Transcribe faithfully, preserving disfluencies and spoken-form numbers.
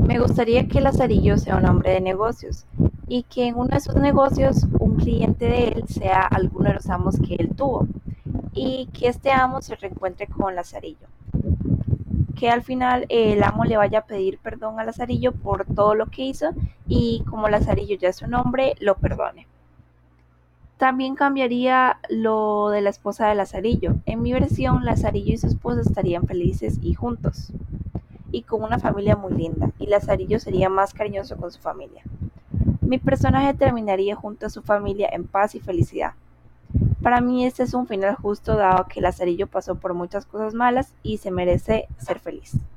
Me gustaría que Lazarillo sea un hombre de negocios y que en uno de sus negocios un cliente de él sea alguno de los amos que él tuvo y que este amo se reencuentre con Lazarillo. Que al final el amo le vaya a pedir perdón a Lazarillo por todo lo que hizo y como Lazarillo ya es su nombre, lo perdone. También cambiaría lo de la esposa de Lazarillo. En mi versión, Lazarillo y su esposa estarían felices y juntos y con una familia muy linda, y Lazarillo sería más cariñoso con su familia. Mi personaje terminaría junto a su familia en paz y felicidad. Para mí este es un final justo dado que Lazarillo pasó por muchas cosas malas y se merece ser feliz.